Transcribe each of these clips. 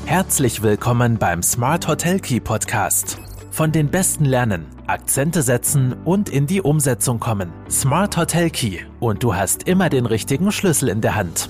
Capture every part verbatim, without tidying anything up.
Herzlich willkommen beim Smart Hotel Key Podcast. Von den Besten lernen, Akzente setzen und in die Umsetzung kommen. Smart Hotel Key und du hast immer den richtigen Schlüssel in der Hand.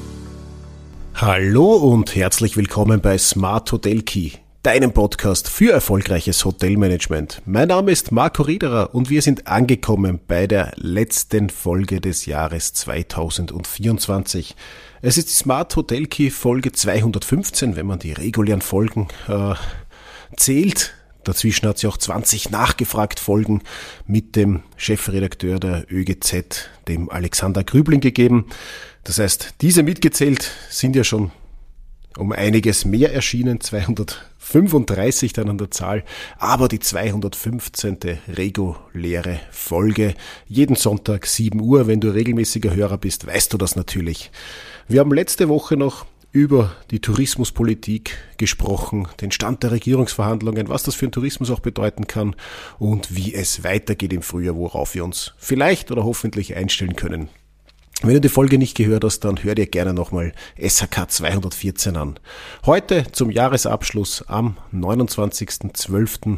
Hallo und herzlich willkommen bei Smart Hotel Key, deinem Podcast für erfolgreiches Hotelmanagement. Mein Name ist Marco Riederer und wir sind angekommen bei der letzten Folge des Jahres zweitausendvierundzwanzig. Es ist die Smart Hotel Key Folge zweihundertfünfzehn, wenn man die regulären Folgen äh, zählt. Dazwischen hat es ja auch zwanzig nachgefragt Folgen mit dem Chefredakteur der ÖGZ, dem Alexander Grübling, gegeben. Das heißt, diese mitgezählt sind ja schon um einiges mehr erschienen, zweihundertfünfunddreißig dann an der Zahl, aber die zweihundertfünfzehnte reguläre Folge, jeden Sonntag sieben Uhr, wenn du regelmäßiger Hörer bist, weißt du das natürlich. Wir haben letzte Woche noch über die Tourismuspolitik gesprochen, den Stand der Regierungsverhandlungen, was das für den Tourismus auch bedeuten kann und wie es weitergeht im Frühjahr, worauf wir uns vielleicht oder hoffentlich einstellen können. Wenn du die Folge nicht gehört hast, dann hör dir gerne nochmal S H K zweihundertvierzehn an. Heute zum Jahresabschluss am neunundzwanzigsten zwölften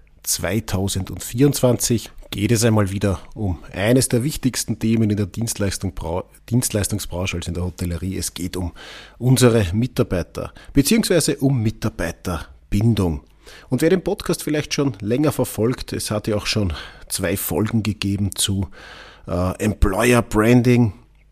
zweitausendvierundzwanzig geht es einmal wieder um eines der wichtigsten Themen in der Dienstleistung, Dienstleistungsbranche, also in der Hotellerie. Es geht um unsere Mitarbeiter, beziehungsweise um Mitarbeiterbindung. Und wer den Podcast vielleicht schon länger verfolgt, es hat ja auch schon zwei Folgen gegeben zu äh, Employer Branding,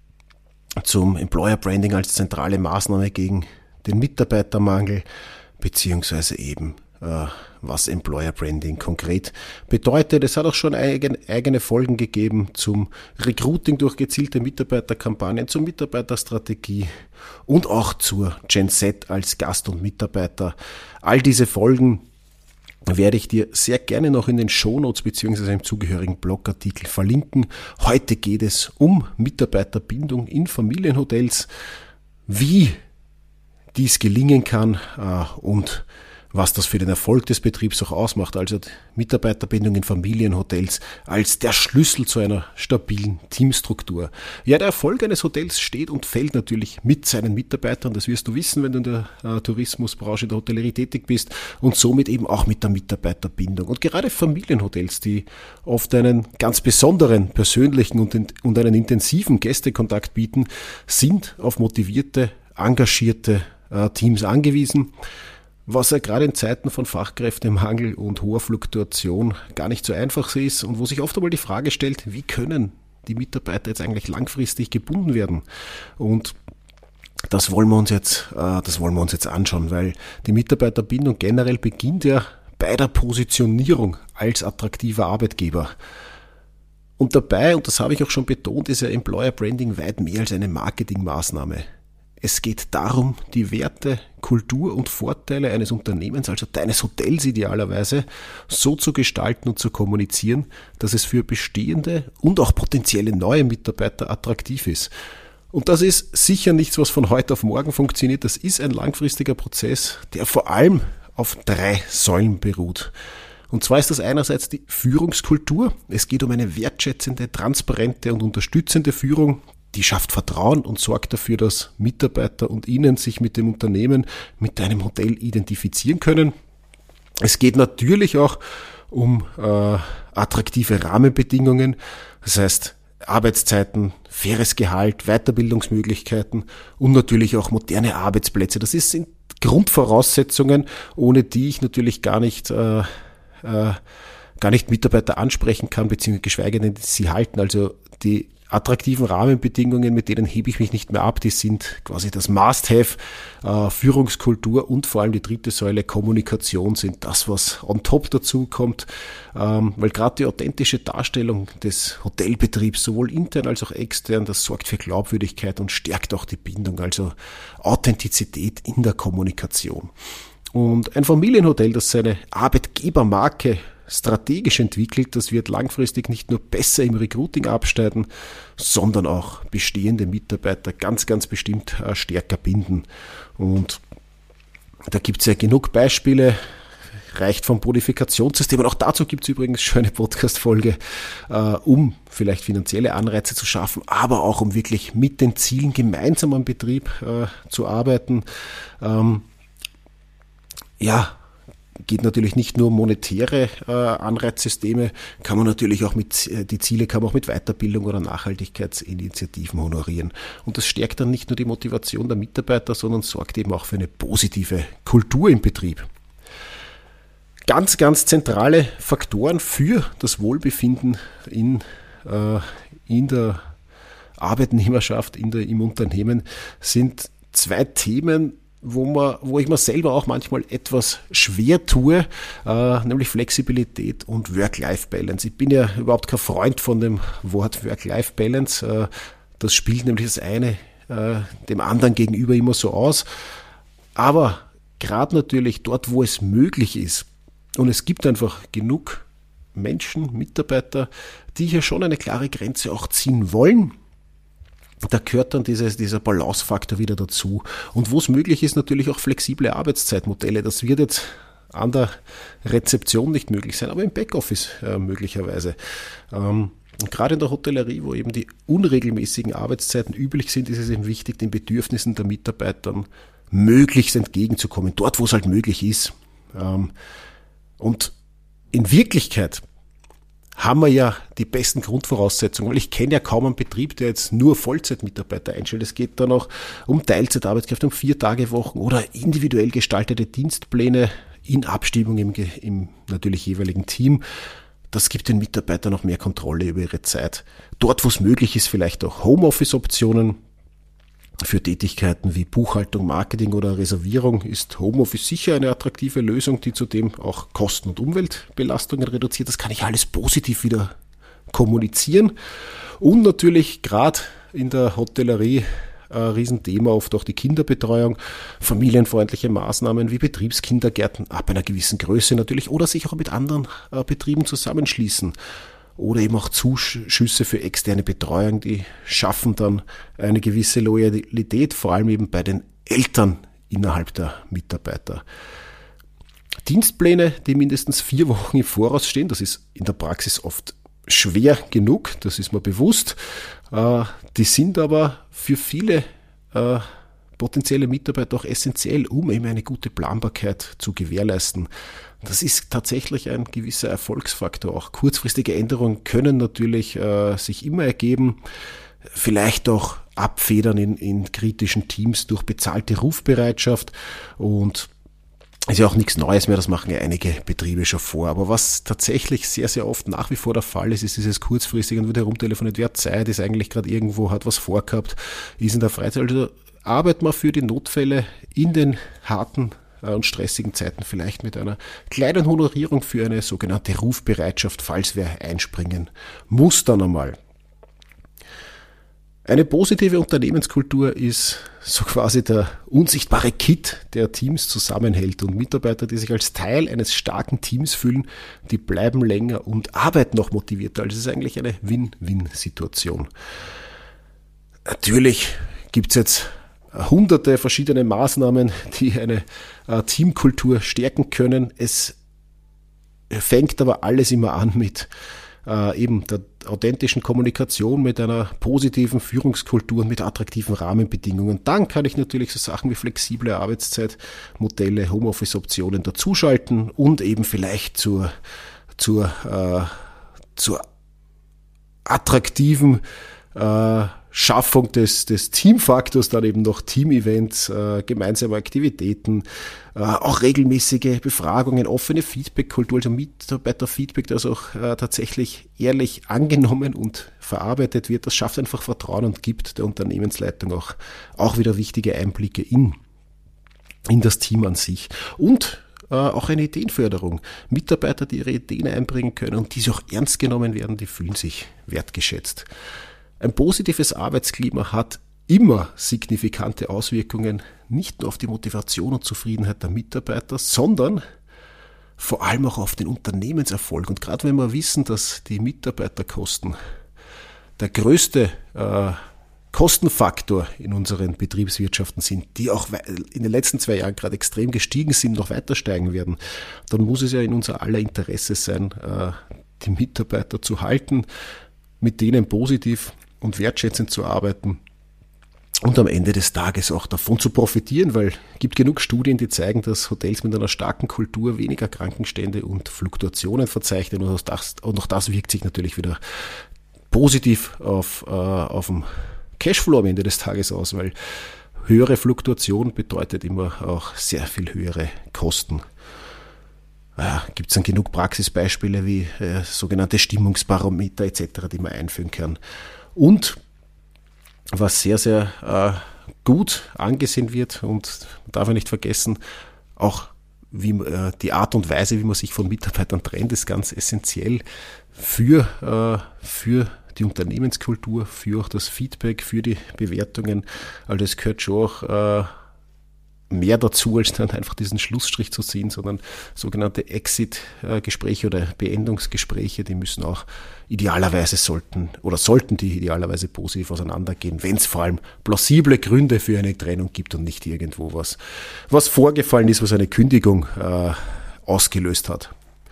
zum Employer Branding als zentrale Maßnahme gegen den Mitarbeitermangel, beziehungsweise eben äh, was Employer Branding konkret bedeutet. Es hat auch schon eigene, eigene Folgen gegeben zum Recruiting durch gezielte Mitarbeiterkampagnen, zur Mitarbeiterstrategie und auch zur Gen Z als Gast und Mitarbeiter. All diese Folgen werde ich dir sehr gerne noch in den Shownotes bzw. im zugehörigen Blogartikel verlinken. Heute geht es um Mitarbeiterbindung in Familienhotels, wie dies gelingen kann äh, und was das für den Erfolg des Betriebs auch ausmacht, also Mitarbeiterbindung in Familienhotels als der Schlüssel zu einer stabilen Teamstruktur. Ja, der Erfolg eines Hotels steht und fällt natürlich mit seinen Mitarbeitern, das wirst du wissen, wenn du in der äh, Tourismusbranche, in der Hotellerie tätig bist und somit eben auch mit der Mitarbeiterbindung. Und gerade Familienhotels, die oft einen ganz besonderen, persönlichen und, und einen intensiven Gästekontakt bieten, sind auf motivierte, engagierte äh, Teams angewiesen. Was ja gerade in Zeiten von Fachkräftemangel und hoher Fluktuation gar nicht so einfach ist und wo sich oft einmal die Frage stellt, wie können die Mitarbeiter jetzt eigentlich langfristig gebunden werden? Und das wollen wir uns jetzt, äh, das wollen wir uns jetzt anschauen, weil die Mitarbeiterbindung generell beginnt ja bei der Positionierung als attraktiver Arbeitgeber. Und dabei, und das habe ich auch schon betont, ist ja Employer Branding weit mehr als eine Marketingmaßnahme. Es geht darum, die Werte, Kultur und Vorteile eines Unternehmens, also deines Hotels idealerweise, so zu gestalten und zu kommunizieren, dass es für bestehende und auch potenzielle neue Mitarbeiter attraktiv ist. Und das ist sicher nichts, was von heute auf morgen funktioniert. Das ist ein langfristiger Prozess, der vor allem auf drei Säulen beruht. Und zwar ist das einerseits die Führungskultur. Es geht um eine wertschätzende, transparente und unterstützende Führung. Die schafft Vertrauen und sorgt dafür, dass Mitarbeiter und Ihnen sich mit dem Unternehmen, mit deinem Hotel identifizieren können. Es geht natürlich auch um äh, attraktive Rahmenbedingungen, das heißt Arbeitszeiten, faires Gehalt, Weiterbildungsmöglichkeiten und natürlich auch moderne Arbeitsplätze. Das ist, sind Grundvoraussetzungen, ohne die ich natürlich gar nicht äh, äh, gar nicht Mitarbeiter ansprechen kann, beziehungsweise geschweige denn sie halten. Also die attraktiven Rahmenbedingungen, mit denen hebe ich mich nicht mehr ab, die sind quasi das Must-Have, äh, Führungskultur und vor allem die dritte Säule Kommunikation sind das, was on top dazu kommt, ähm, weil gerade die authentische Darstellung des Hotelbetriebs, sowohl intern als auch extern, das sorgt für Glaubwürdigkeit und stärkt auch die Bindung, also Authentizität in der Kommunikation. Und ein Familienhotel, das seine Arbeitgebermarke strategisch entwickelt, das wird langfristig nicht nur besser im Recruiting abschneiden, sondern auch bestehende Mitarbeiter ganz, ganz bestimmt äh, stärker binden. Und da gibt es ja genug Beispiele, reicht vom Bonifikationssystem. Und auch dazu gibt es übrigens schon eine Podcast-Folge, äh, um vielleicht finanzielle Anreize zu schaffen, aber auch um wirklich mit den Zielen gemeinsam am Betrieb äh, zu arbeiten. Ähm, ja, geht natürlich nicht nur um monetäre äh, Anreizsysteme, kann man natürlich auch mit, die Ziele kann man auch mit Weiterbildung oder Nachhaltigkeitsinitiativen honorieren. Und das stärkt dann nicht nur die Motivation der Mitarbeiter, sondern sorgt eben auch für eine positive Kultur im Betrieb. Ganz, ganz zentrale Faktoren für das Wohlbefinden in, äh, in der Arbeitnehmerschaft, in der, im Unternehmen sind zwei Themen, wo man, wo ich mir selber auch manchmal etwas schwer tue, äh, nämlich Flexibilität und Work-Life-Balance. Ich bin ja überhaupt kein Freund von dem Wort Work-Life-Balance. Äh, das spielt nämlich das eine äh, dem anderen gegenüber immer so aus. Aber gerade natürlich dort, wo es möglich ist, und es gibt einfach genug Menschen, Mitarbeiter, die hier schon eine klare Grenze auch ziehen wollen, da gehört dann dieses, dieser Balance-Faktor wieder dazu. Und wo es möglich ist, natürlich auch flexible Arbeitszeitmodelle. Das wird jetzt an der Rezeption nicht möglich sein, aber im Backoffice äh, möglicherweise. Ähm, und gerade in der Hotellerie, wo eben die unregelmäßigen Arbeitszeiten üblich sind, ist es eben wichtig, den Bedürfnissen der Mitarbeiter möglichst entgegenzukommen. Dort, wo es halt möglich ist. Ähm, und in Wirklichkeit haben wir ja die besten Grundvoraussetzungen, weil ich kenne ja kaum einen Betrieb, der jetzt nur Vollzeitmitarbeiter einstellt. Es geht dann auch um Teilzeitarbeitskräfte, um Vier-Tage-Wochen oder individuell gestaltete Dienstpläne in Abstimmung im, im natürlich jeweiligen Team. Das gibt den Mitarbeitern noch mehr Kontrolle über ihre Zeit. Dort, wo es möglich ist, vielleicht auch Homeoffice-Optionen. Für Tätigkeiten wie Buchhaltung, Marketing oder Reservierung ist Homeoffice sicher eine attraktive Lösung, die zudem auch Kosten- und Umweltbelastungen reduziert. Das kann ich alles positiv wieder kommunizieren. Und natürlich gerade in der Hotellerie ein Riesenthema, oft auch die Kinderbetreuung, familienfreundliche Maßnahmen wie Betriebskindergärten ab einer gewissen Größe natürlich oder sich auch mit anderen Betrieben zusammenschließen. Oder eben auch Zuschüsse für externe Betreuung, die schaffen dann eine gewisse Loyalität, vor allem eben bei den Eltern innerhalb der Mitarbeiter. Dienstpläne, die mindestens vier Wochen im Voraus stehen, das ist in der Praxis oft schwer genug, das ist mir bewusst. Die sind aber für viele potenzielle Mitarbeiter auch essentiell, um eben eine gute Planbarkeit zu gewährleisten. Das ist tatsächlich ein gewisser Erfolgsfaktor. Auch kurzfristige Änderungen können natürlich äh, sich immer ergeben, vielleicht auch abfedern in, in kritischen Teams durch bezahlte Rufbereitschaft und ist ja auch nichts Neues mehr, das machen ja einige Betriebe schon vor. Aber was tatsächlich sehr, sehr oft nach wie vor der Fall ist, ist dieses kurzfristige und wird herumtelefoniert, wer hat Zeit, ist eigentlich gerade irgendwo, hat was vorgehabt, ist in der Freizeit. Also arbeiten wir für die Notfälle in den harten und stressigen Zeiten vielleicht mit einer kleinen Honorierung für eine sogenannte Rufbereitschaft, falls wer einspringen muss dann einmal. Eine positive Unternehmenskultur ist so quasi der unsichtbare Kit, der Teams zusammenhält, und Mitarbeiter, die sich als Teil eines starken Teams fühlen, die bleiben länger und arbeiten noch motivierter. Also es ist eigentlich eine Win-Win-Situation. Natürlich gibt es jetzt hunderte verschiedene Maßnahmen, die eine äh, Teamkultur stärken können. Es fängt aber alles immer an mit äh, eben der authentischen Kommunikation, mit einer positiven Führungskultur und mit attraktiven Rahmenbedingungen. Dann kann ich natürlich so Sachen wie flexible Arbeitszeitmodelle, Homeoffice-Optionen dazuschalten und eben vielleicht zur, zur, äh, zur attraktiven äh, Schaffung des, des Teamfaktors, dann eben noch Team-Events, äh, gemeinsame Aktivitäten, äh, auch regelmäßige Befragungen, offene Feedback-Kultur, also Mitarbeiter-Feedback, das auch äh, tatsächlich ehrlich angenommen und verarbeitet wird. Das schafft einfach Vertrauen und gibt der Unternehmensleitung auch, auch wieder wichtige Einblicke in, in das Team an sich. Und äh, auch eine Ideenförderung. Mitarbeiter, die ihre Ideen einbringen können und diese auch ernst genommen werden, die fühlen sich wertgeschätzt. Ein positives Arbeitsklima hat immer signifikante Auswirkungen, nicht nur auf die Motivation und Zufriedenheit der Mitarbeiter, sondern vor allem auch auf den Unternehmenserfolg. Und gerade wenn wir wissen, dass die Mitarbeiterkosten der größte äh, Kostenfaktor in unseren Betriebswirtschaften sind, die auch in den letzten zwei Jahren gerade extrem gestiegen sind, noch weiter steigen werden, dann muss es ja in unser aller Interesse sein, äh, die Mitarbeiter zu halten, mit denen positiv und wertschätzend zu arbeiten und am Ende des Tages auch davon zu profitieren, weil es gibt genug Studien, die zeigen, dass Hotels mit einer starken Kultur weniger Krankenstände und Fluktuationen verzeichnen und auch das, und auch das wirkt sich natürlich wieder positiv auf, äh, auf den Cashflow am Ende des Tages aus, weil höhere Fluktuation bedeutet immer auch sehr viel höhere Kosten. Ja, gibt es dann genug Praxisbeispiele wie äh, sogenannte Stimmungsbarometer et cetera, die man einführen kann. Und was sehr, sehr äh, gut angesehen wird und man darf ja nicht vergessen, auch wie, äh, die Art und Weise, wie man sich von Mitarbeitern trennt, ist ganz essentiell für, äh, für die Unternehmenskultur, für auch das Feedback, für die Bewertungen. Also es gehört schon auch äh, mehr dazu, als dann einfach diesen Schlussstrich zu ziehen, sondern sogenannte Exit-Gespräche oder Beendungsgespräche, die müssen auch idealerweise sollten oder sollten die idealerweise positiv auseinandergehen, wenn es vor allem plausible Gründe für eine Trennung gibt und nicht irgendwo was, was vorgefallen ist, was eine Kündigung äh, ausgelöst hat.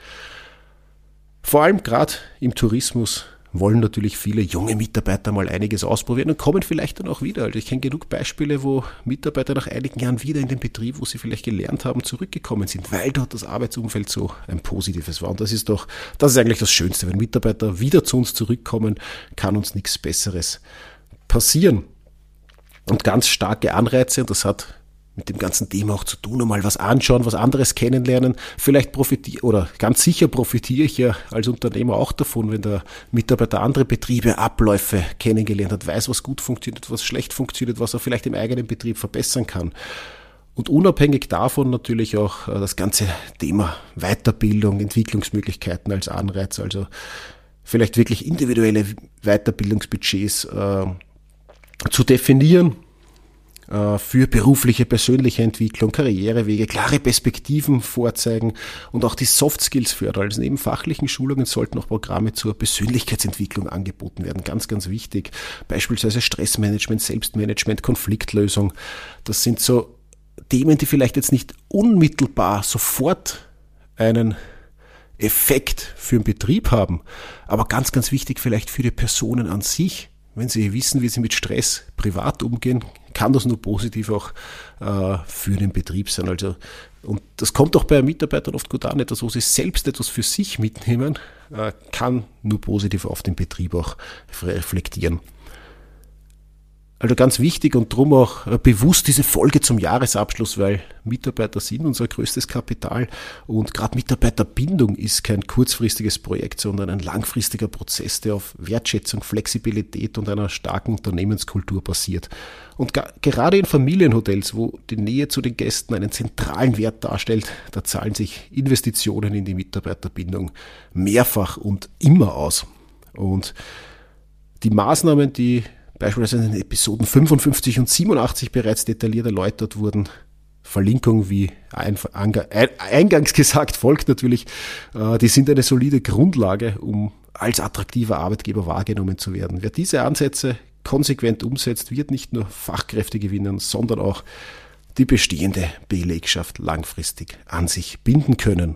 Vor allem gerade im Tourismus wollen natürlich viele junge Mitarbeiter mal einiges ausprobieren und kommen vielleicht dann auch wieder. Also ich kenne genug Beispiele, wo Mitarbeiter nach einigen Jahren wieder in den Betrieb, wo sie vielleicht gelernt haben, zurückgekommen sind, weil dort das Arbeitsumfeld so ein positives war. Und das ist doch, das ist eigentlich das Schönste. Wenn Mitarbeiter wieder zu uns zurückkommen, kann uns nichts Besseres passieren. Und ganz starke Anreize, und das hat mit dem ganzen Thema auch zu tun, mal was anschauen, was anderes kennenlernen. Vielleicht profitiere, oder ganz sicher profitiere ich ja als Unternehmer auch davon, wenn der Mitarbeiter andere Betriebe, Abläufe kennengelernt hat, weiß, was gut funktioniert, was schlecht funktioniert, was er vielleicht im eigenen Betrieb verbessern kann. Und unabhängig davon natürlich auch das ganze Thema Weiterbildung, Entwicklungsmöglichkeiten als Anreiz, also vielleicht wirklich individuelle Weiterbildungsbudgets äh, zu definieren, für berufliche, persönliche Entwicklung, Karrierewege, klare Perspektiven vorzeigen und auch die Soft Skills fördern. Also neben fachlichen Schulungen sollten auch Programme zur Persönlichkeitsentwicklung angeboten werden. Ganz, ganz wichtig. Beispielsweise Stressmanagement, Selbstmanagement, Konfliktlösung. Das sind so Themen, die vielleicht jetzt nicht unmittelbar sofort einen Effekt für den Betrieb haben, aber ganz, ganz wichtig vielleicht für die Personen an sich. Wenn sie wissen, wie sie mit Stress privat umgehen, kann das nur positiv auch äh, für den Betrieb sein. Also, und das kommt auch bei Mitarbeitern oft gut an, etwas, wo sie selbst etwas für sich mitnehmen, äh, kann nur positiv auf den Betrieb auch reflektieren. Also ganz wichtig und darum auch bewusst diese Folge zum Jahresabschluss, weil Mitarbeiter sind unser größtes Kapital und gerade Mitarbeiterbindung ist kein kurzfristiges Projekt, sondern ein langfristiger Prozess, der auf Wertschätzung, Flexibilität und einer starken Unternehmenskultur basiert. Und ga, gerade in Familienhotels, wo die Nähe zu den Gästen einen zentralen Wert darstellt, da zahlen sich Investitionen in die Mitarbeiterbindung mehrfach und immer aus. Und die Maßnahmen, die beispielsweise in den Episoden fünfundfünfzig und siebenundachtzig bereits detailliert erläutert wurden. Verlinkung, wie eingangs gesagt, folgt natürlich. Die sind eine solide Grundlage, um als attraktiver Arbeitgeber wahrgenommen zu werden. Wer diese Ansätze konsequent umsetzt, wird nicht nur Fachkräfte gewinnen, sondern auch die bestehende Belegschaft langfristig an sich binden können.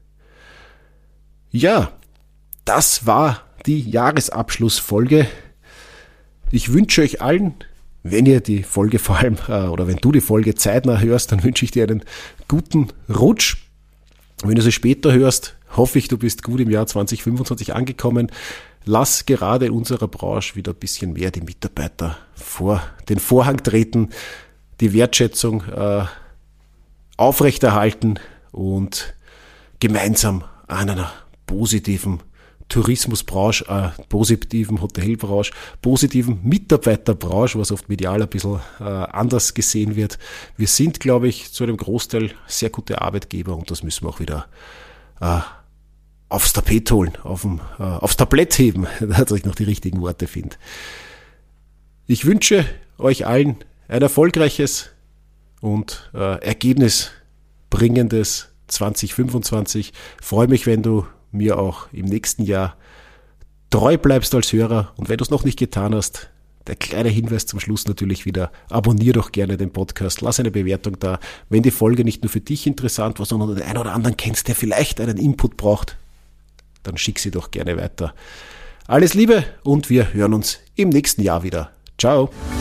Ja, das war die Jahresabschlussfolge. Ich wünsche euch allen, wenn ihr die Folge vor allem, oder wenn du die Folge zeitnah hörst, dann wünsche ich dir einen guten Rutsch. Wenn du sie später hörst, hoffe ich, du bist gut im Jahr zwanzig fünfundzwanzig angekommen. Lass gerade in unserer Branche wieder ein bisschen mehr die Mitarbeiter vor den Vorhang treten, die Wertschätzung äh, aufrechterhalten und gemeinsam an einer positiven Tourismusbranche, äh, positiven Hotelbranche, positiven Mitarbeiterbranche, was oft medial ein bisschen äh, anders gesehen wird. Wir sind, glaube ich, zu einem Großteil sehr gute Arbeitgeber und das müssen wir auch wieder äh, aufs Tapet holen, auf dem, äh, aufs Tablett heben, dass ich noch die richtigen Worte finde. Ich wünsche euch allen ein erfolgreiches und äh, ergebnisbringendes zwanzig fünfundzwanzig. Freue mich, wenn du mir auch im nächsten Jahr treu bleibst als Hörer. Und wenn du es noch nicht getan hast, der kleine Hinweis zum Schluss natürlich wieder, abonniere doch gerne den Podcast, lass eine Bewertung da. Wenn die Folge nicht nur für dich interessant war, sondern den einen oder anderen kennst, der vielleicht einen Input braucht, dann schick sie doch gerne weiter. Alles Liebe und wir hören uns im nächsten Jahr wieder. Ciao.